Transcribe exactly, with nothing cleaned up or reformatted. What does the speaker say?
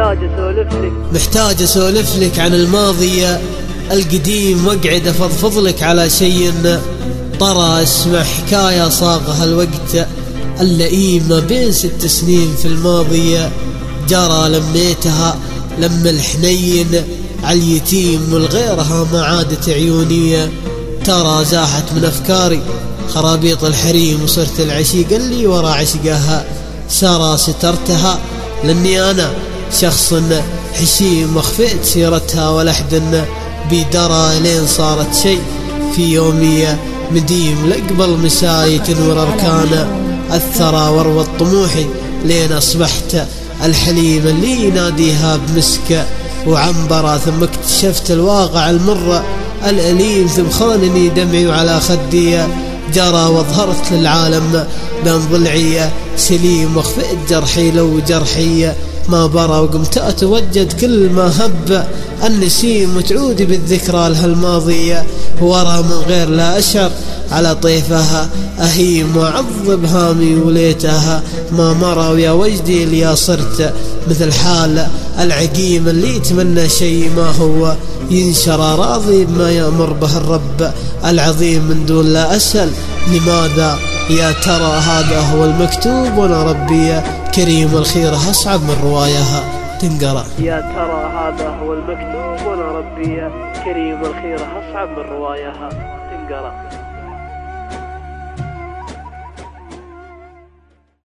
محتاج اسولف لك محتاج اسولف لك عن الماضي القديم، واقعد افضفض لك على شيء طرى. اسمع حكاية صاغها الوقت اللئيم بين ست سنين في الماضي جرى. لميتها لم الحنين عاليتيم والغيرها ما عادت عيوني. ترى زاحت من أفكاري خرابيط الحريم وصرت العشيق اللي ورا عشقها. سارة سترتها لأني أنا شخص حشيم، وخفيت سيرتها ولحد بيدرى لين صارت شيء في يومية مديم. لقبل مساي تنور أركان الثرى واروى طموحي لين أصبحت الحليم اللي يناديها بمسك وعنبرة. ثم اكتشفت الواقع المر الأليم، ثم خانني دمعي على خدي جرى. وظهرت للعالم بين ضلعي سليم، وخفئت جرحي لو جرحي ما برى. وقمت أتوجد كل ما هب النسيم، وتعودي بالذكرى لها الماضية ورا من غير لا أشعر على طيفها أهيم. وعذب هامي وليتها ما مرى، ويا وجدي اللي صرت مثل حال العقيم اللي يتمنى شيء ما هو ينشر. راضي بما يأمر به الرب العظيم من دون لا أسأل لماذا يا ترى. هذا هو المكتوب وانا ربي كريم، والخيرة أصعب من روايها تنقرأ. يا ترى هذا هو المكتوب وانا ربي كريم، والخيرة أصعب من روايها تنقرأ.